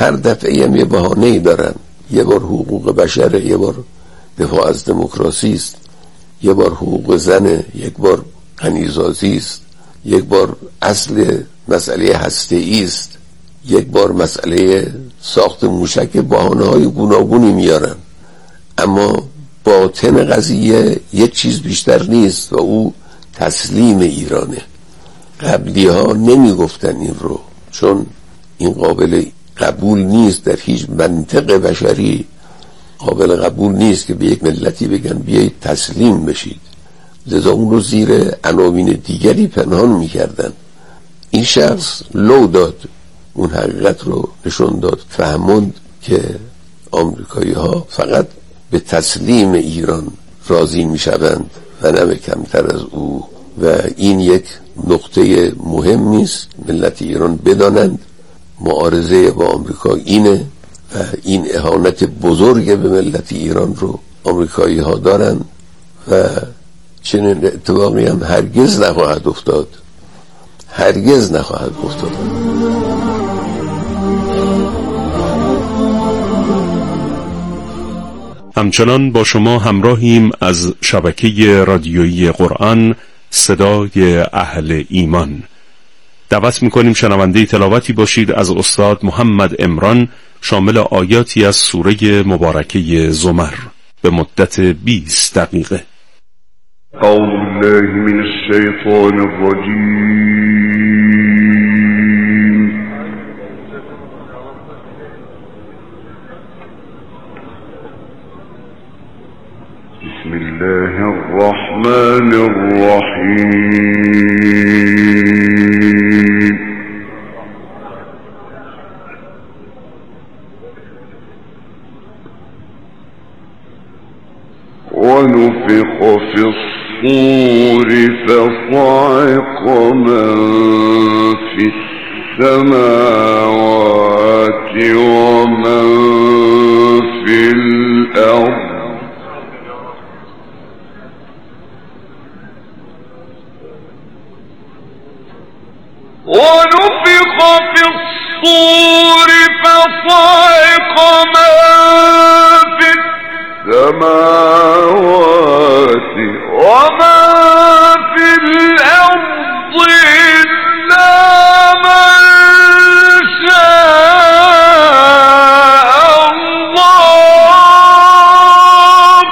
هر دفعه هم یه بهانه‌ای دارن، یه بار حقوق بشره، یه بار دفاع از دموکراسی است، یه بار حقوق زنه، یک بار غنی‌سازی است، یک بار اصل مسئله هسته‌ای است، یک بار مسئله ساخت موشک. بهانه‌های گوناگونی میارن، اما باطن قضیه یک چیز بیشتر نیست و او تسلیم ایرانه. قبلی ها نمی گفتن این رو، چون این قابل قبول نیست، در هیچ منطق بشری قابل قبول نیست که به یک ملتی بگن بیایید تسلیم بشید. لذا اون رو زیر عناوین دیگری پنهان میکردن. این شخص لو داد، اون حقیقت رو نشون داد، فهموند که آمریکایی ها فقط به تسلیم ایران راضی میشوند و نه به کمتر از او، و این یک نقطه مهمی است ملت ایران بدانند. معارضه با آمریکا اینه و این اهانت بزرگ به ملت ایران رو آمریکایی ها دارن و چنین اتفاقی هم هرگز نخواهد افتاد، هرگز نخواهد افتاد. همچنان با شما همراهیم از شبکه رادیویی قرآن صدای اهل ایمان. دعوت می‌کنیم شنونده تلاوتی باشید از استاد محمد عمران شامل آیاتی از سوره مبارکه زمر به مدت 20 دقیقه. اعوذ بالله من الشیطان الرجیم. بسم الله الرحمن الرحیم. ونفخ في الصور فصعق من في السماوات ومن في الأرض ونفخ في الصور فصعق من في السماوات ومن في الأرض إلا من شاء الله.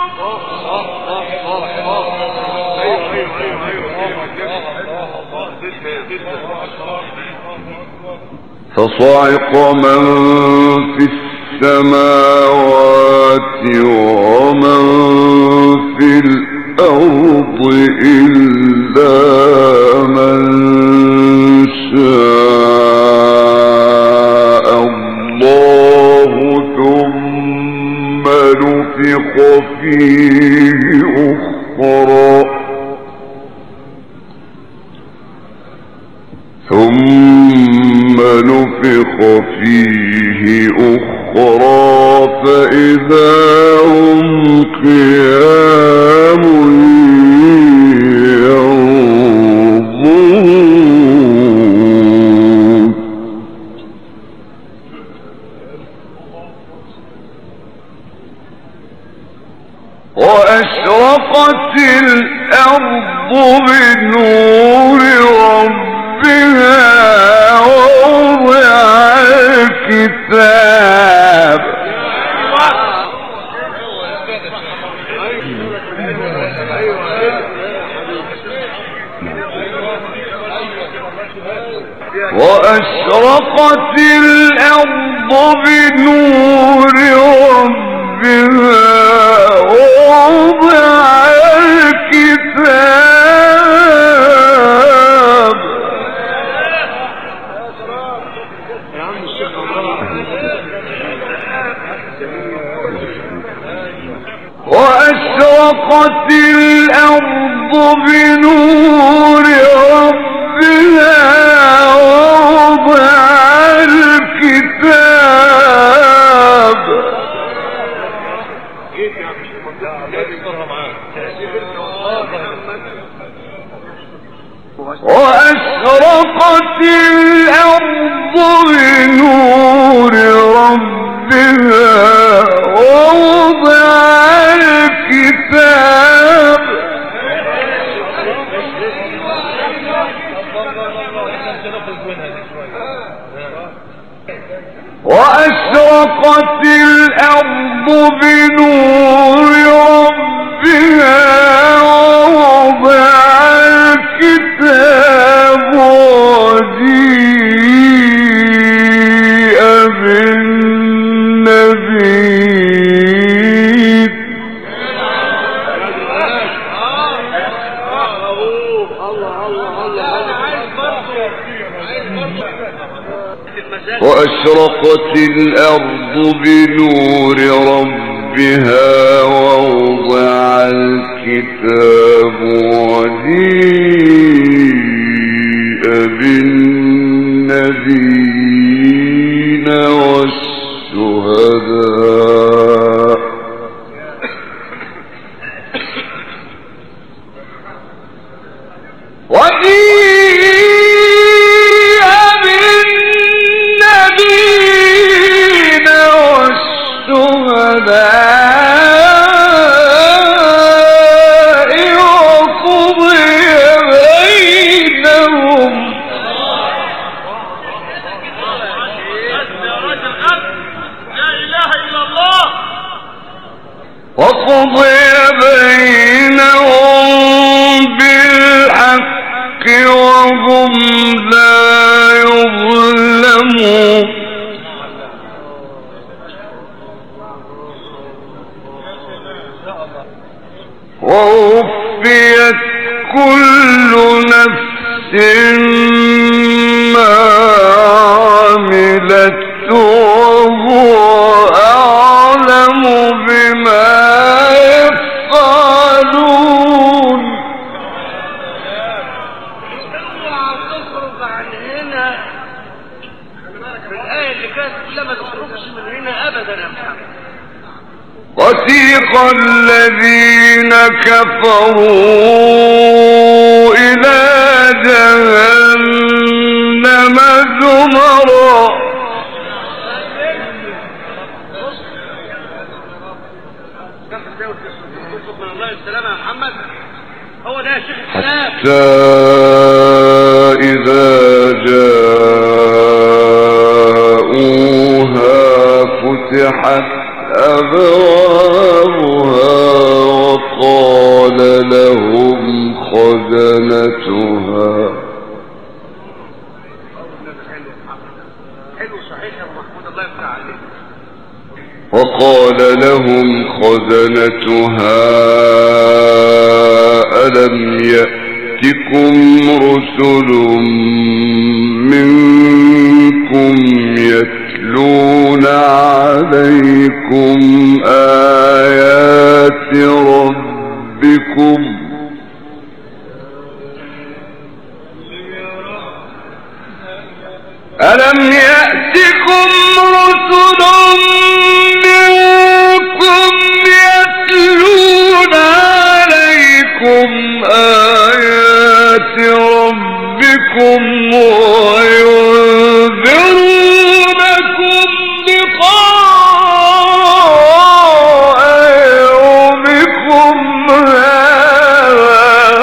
فصعق من في السماوات ومن في الأرض إلا من شاء الله ثم نفخ فيه أخرى فإذا هم قيام ينظرون. وأشرقت الأرض بنور ربها ووضع الكتاب وأشرقت الأرض بنور ربها ووضع الكتاب وأشرقت الأرض بنور ربها ووضع الكتاب وأشرقت الأرض بنور وأشرقت الأرض بنور ربها ووضع الكتاب وجيء بالنبيين وأشرقت الأرض بنور ربها ووضع الكتاب وجيء بالنبيين والشهداء وقضي بينهم بالحق وهم لا يظلمون ووفيت كل نفس ما عملت وهو أعلم بما يفعلون تخرج عن هنا الآية اللي كانت كلها ما تخرجش من هنا أبدا يا محمد. وسيق الذين كفروا إلى جهنم زمرا حتى إذا جاءوها فتحت أبوابها وقال لهم خزنتها ألم يأتكم رسل منكم يتلون عليكم آيات ربكم ألم يأتكم رسل منكم يتلون عليكم آيات ربكم وينذرونكم لقاء يومكم هذا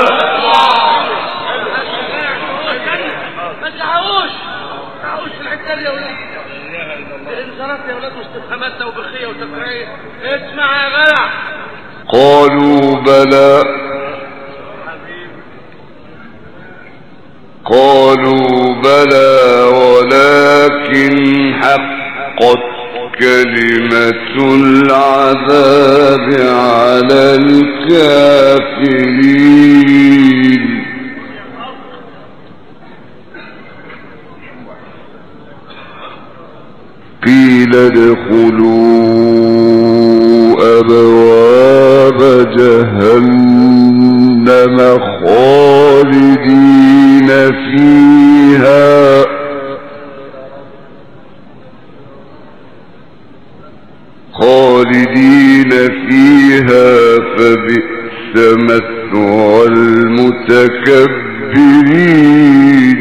ما تعوش في الحته دي يا ولاد. الانذارات يا ولاد واستفهامات توبيخيه وتكرير. اسمع يا جدع. قالوا بلى ولكن حقت كلمة العذاب على الكافرين قيل ادخلوا أبواب جهنم خالدين فيها فبئس مثوى المتكبرين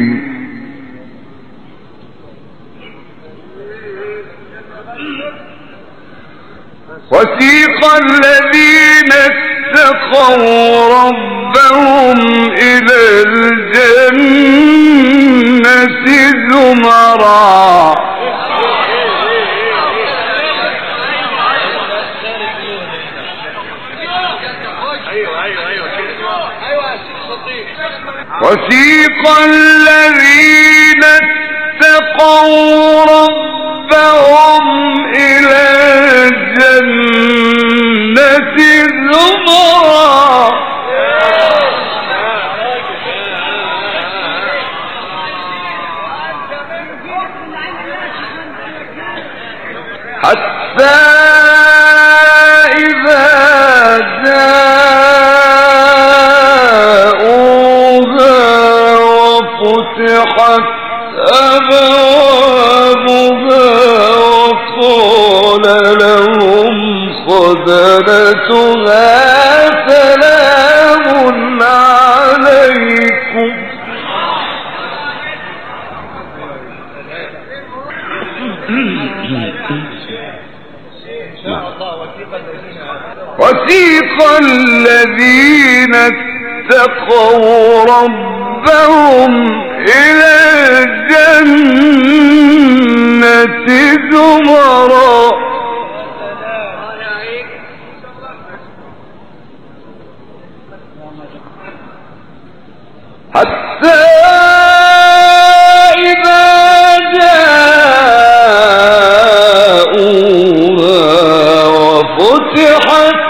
وسيق الذين اتقوا ربهم إلى الجنة زمرا وسيق الذين اتقوا ربهم إلى الجنة زمرا حتى إذا جاءوها وفتحت أبوابها وقال لهم خزنتها سلام عليكم وسيق الذين اتقوا ربهم إلى الجنة زمرا حتى إذا جاءوها وفتحت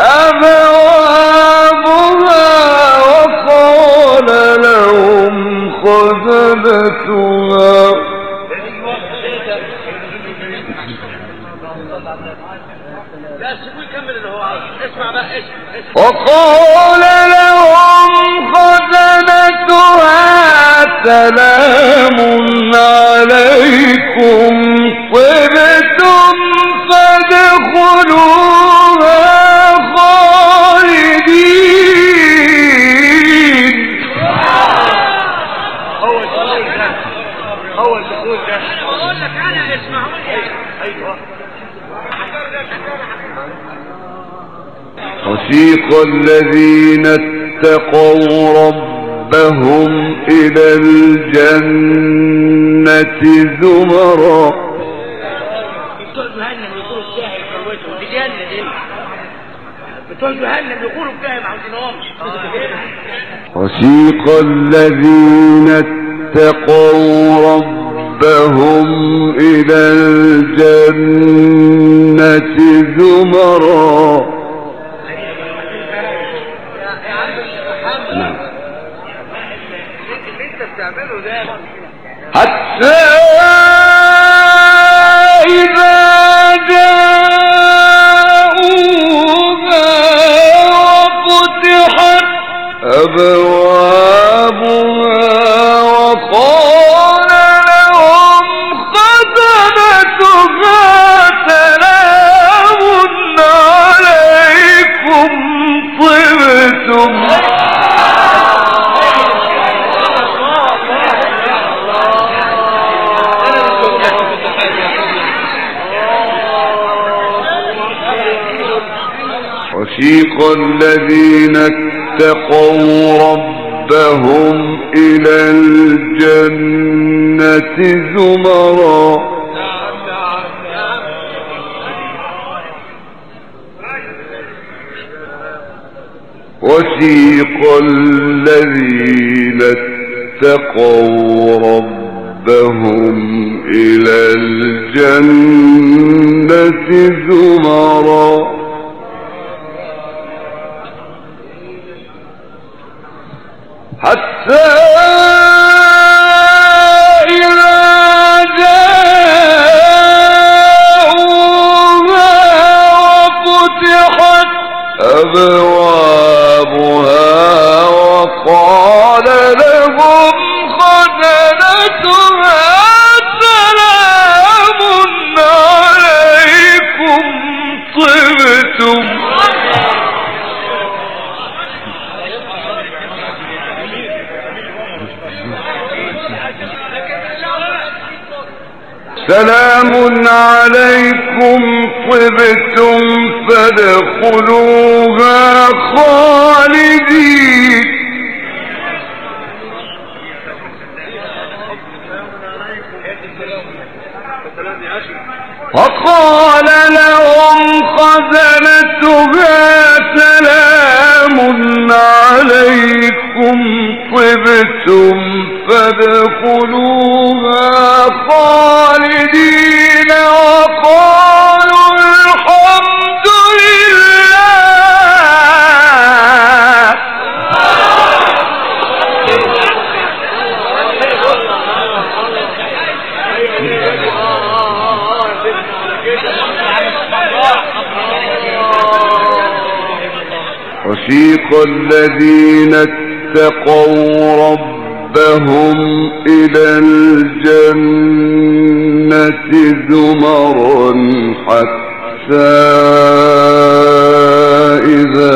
أبوابها وقال لهم خزنتها سلام عليكم طبتم فادخلوها خالدين. هو الدخول ده اقول لك انا اسمعوني. ايوه وسيق الذين اتقوا ربهم إلى الجنة زمرا. بتوع جهنم يقولوا الساهل كروته دي جنة دي. بتوع جهنم يقولوا الكاهن عاوزينهم. وسيق الذين اتقوا ربهم إلى الجنة زمرا. حتى إذا جاءوها وفتحت أبوابها وقال لهم خزنتها سلام عليكم طبتم. وسيق الذين اتقوا ربهم إلى الجنة زمرا. وسيق الذين اتقوا ربهم إلى الجنة زمرا. حتى إذا جاءوها وفتحت أبوابها وقال لهم خزنتها سلام عليكم طبتم. سلام عليكم طبتم فادخلوها خالدين. وقال لهم خزنتها سلام عليكم طبتم فادخلوها خالدين وقالوا الحمد لله. وسيق الذين اتقوا ربهم إلى الجنة زمرا حتى إذا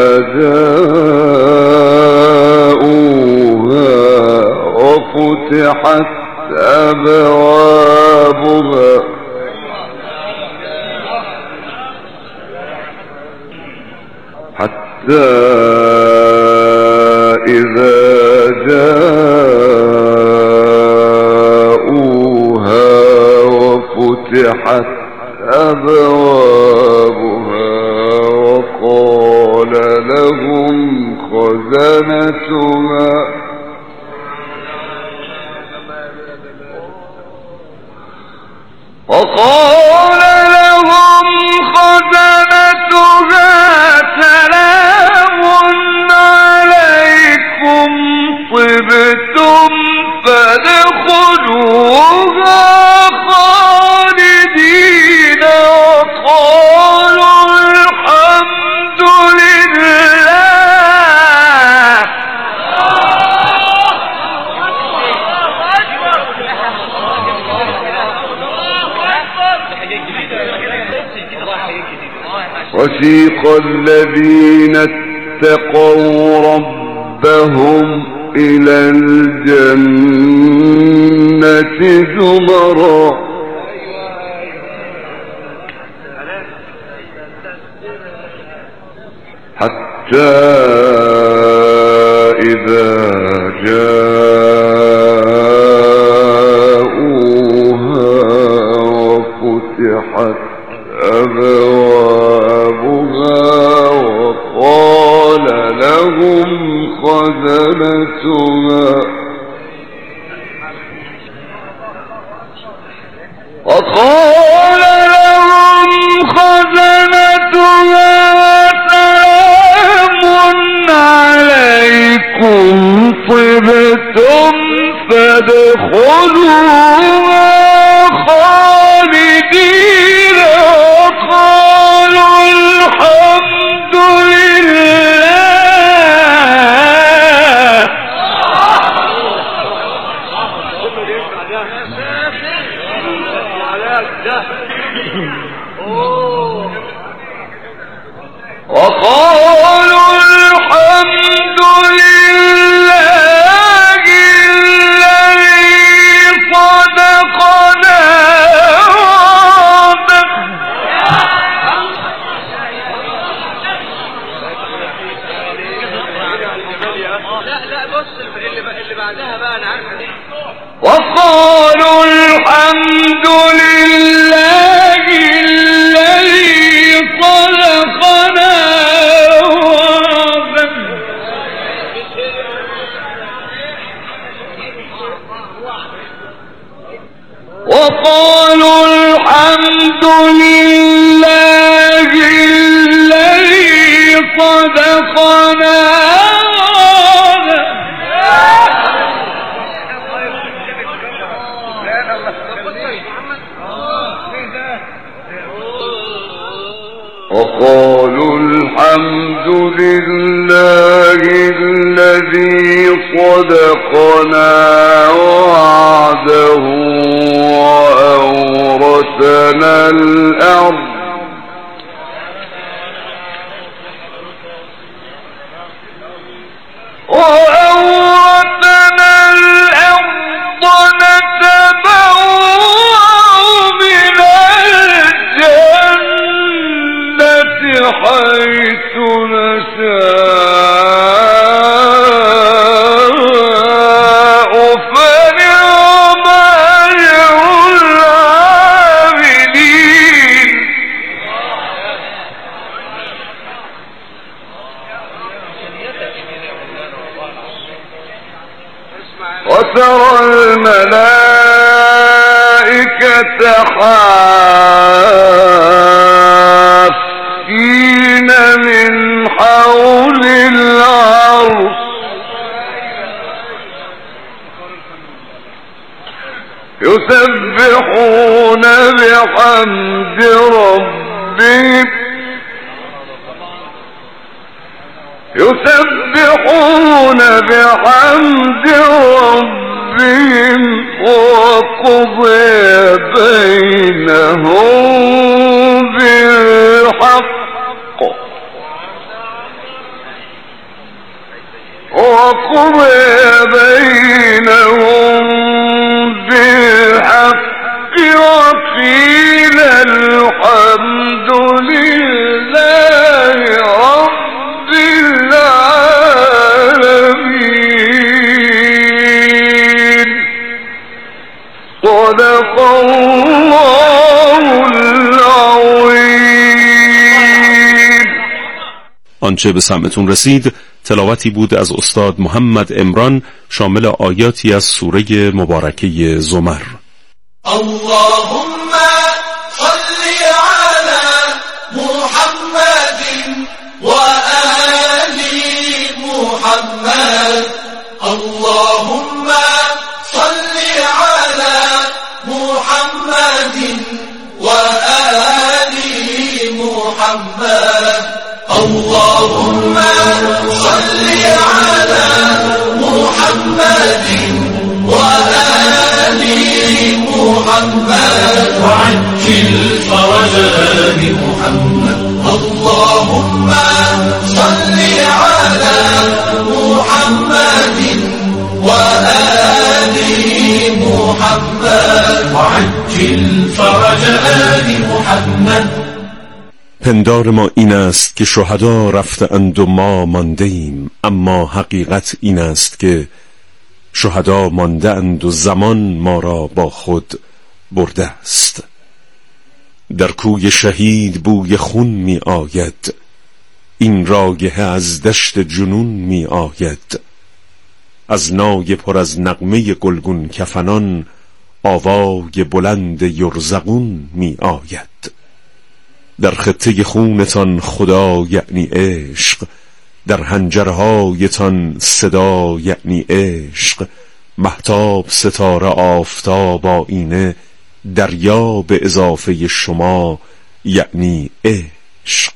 جاءوها وفتحت أبوابها حتى إذا جاءوها وفتحت أبوابها وقال لهم خزنتها سلام عليكم طبتم فادخلوها خالدين وقالوا الحمد لله. وسيق الذين اتقوا ربهم إلى الجنة زمرا حتى إذا جاءوها وفتحت أبوابها وقال لهم خزنتها سلام عليكم طبتم فادخلوها خالدين وقالوا الحمد لله. وقالوا الحمد لله الذي صدقنا وعده. لا بص اللي بعدها بقى انا عارفه دي. وقالوا الحمد لله الذي صدقنا وعده. وقالوا الحمد لله الذي صدقنا وقالوا الحمد لله الذي صدقنا وعده وأورثنا الأرض نتبوأ من الجنة حيث نشاء فنعم أجر العاملين. يتحافين من حول العرش يسبحون بحمد ربهم وقضي بينهم بالحق وقيل الحمد لله رب العالمين. صدق الله العظيم. آنچه به سمعتون رسید تلاوتی بود از استاد محمد عمران شامل آیاتی از سوره مبارکه زمر. اللهم صل على محمد وآل محمد. اللهم صل على محمد وآل محمد. اللهم صل على محمد وآل محمد وعجل فرجا محمد. اللهم صل على محمد وآل محمد وعجل فرجا محمد. پندار ما این است که شهدا رفتند و ما مانده ایم، اما حقیقت این است که شهدا مانده اند و زمان ما را با خود برده است. در کوی شهید بوی خون می آید، این رایحه از دشت جنون می آید. از نای پر از نغمه گلگون کفنان آوای بلند یرزقون می آید. در خطه خونتان خدا یعنی عشق، در حنجرهایتان صدا یعنی عشق. مهتاب ستاره آفتاب آینه، دریا به اضافه شما یعنی عشق.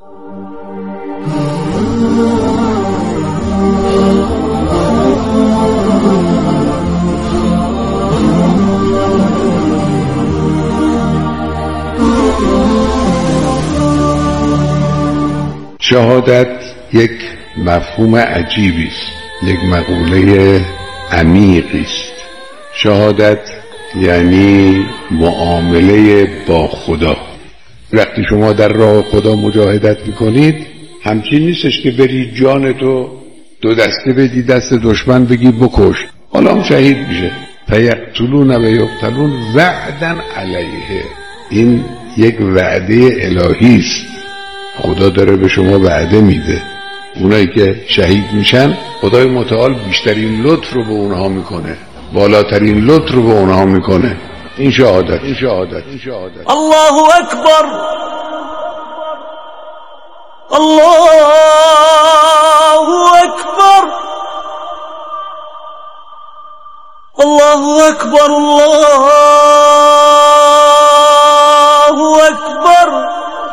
شهادت یک مفهوم عجیبی است، یک مقوله عمیقی است. شهادت یعنی معامله با خدا. وقتی شما در راه خدا مجاهدت میکنید همچین نیستش که بری جانتو دو دسته بدی دست دشمن بگی بکش، حالا هم شهید میشه. فیقتلون و یقتلون وعدا علیه. این یک وعده الهی است، خدا داره به شما وعده میده. اونایی که شهید میشن خدای متعال بیشترین لطف رو به اونها میکنه، بالاترین لطف رو به اونها میکنه. این شهادت. الله اکبر، الله اکبر، الله اکبر، الله اکبر.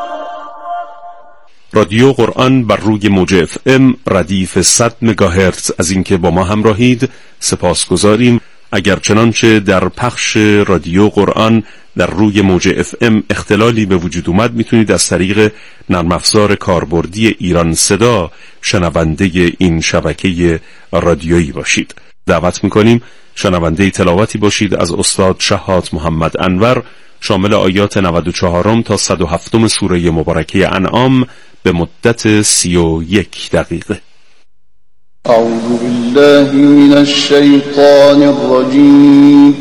رادیو قرآن بر روی موج FM ردیف 100 مگاهرتز از اینکه با ما همراهید سپاسگزاریم. اگر چنانچه در پخش رادیو قرآن در روی موج FM اختلالی به وجود اومد میتونید از طریق نرم افزار کاربردی ایران صدا شنونده این شبکه رادیویی باشید. دعوت میکنیم شنونده تلاوتی باشید از استاد شهاد محمد انور شامل آیات 94 تا 107 سوره مبارکه انعام به مدت 31 دقیقه. اعوذ بالله من الشیطان الرجیم.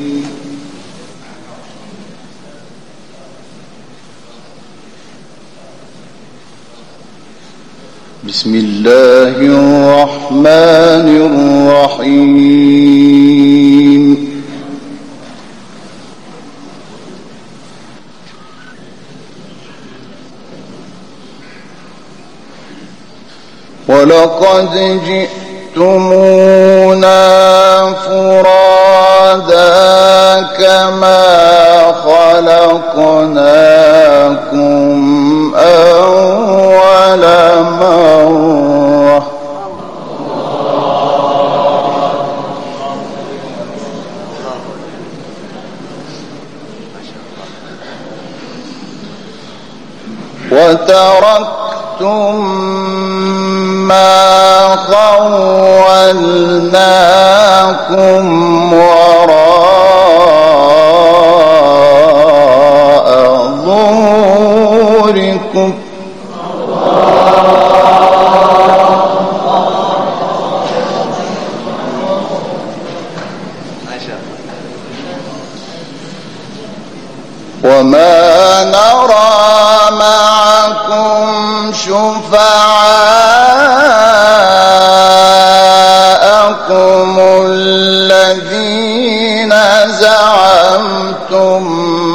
بسم الله الرحمن الرحیم. ولقد جئتمونا فرادا كما خلقناكم أول مرة وتركتم ما خولناكم وراء ظهوركم وما نرى معكم شفعاءكم الذين زعمتم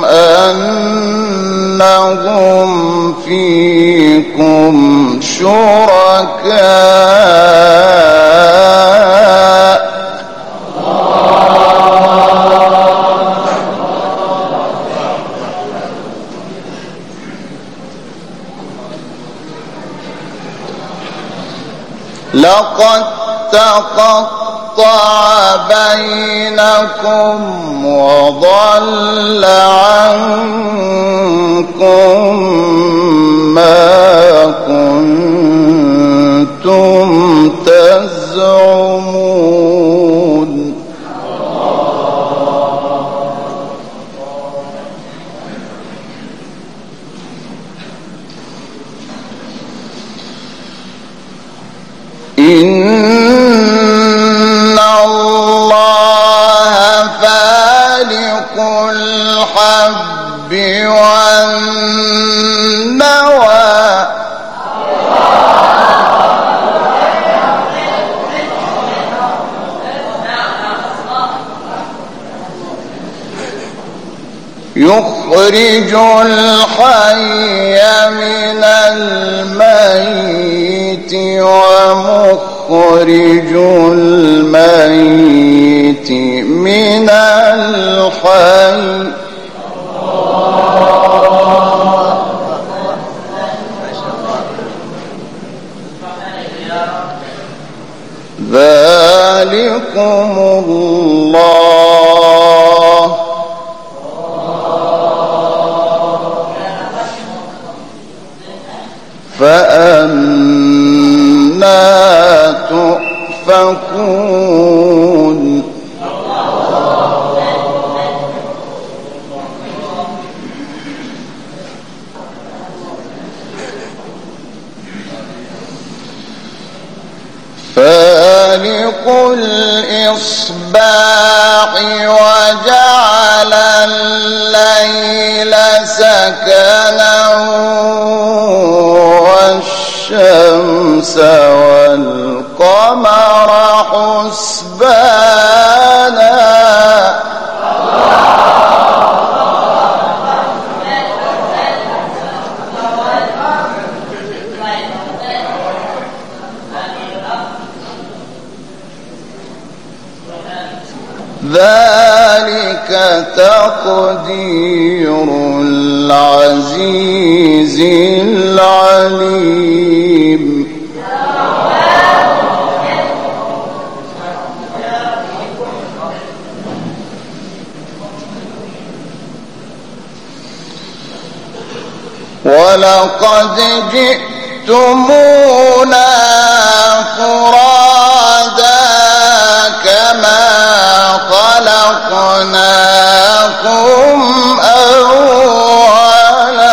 أنهم فيكم شركاء لقد تقطع بينكم وضل عنكم ما كنتم تزعمون إن الله فالق الحب والنوى يخرج الحي من الميت ومخرج الميت من الحي ذلكم الله فأنا تؤفكون فالق الإصباح وجعل الليل سكنا والشمس والقمر حسبانا ذلك تقدير العزيز العليم ولقد جئتمونا فرادا كما خلقناكم أول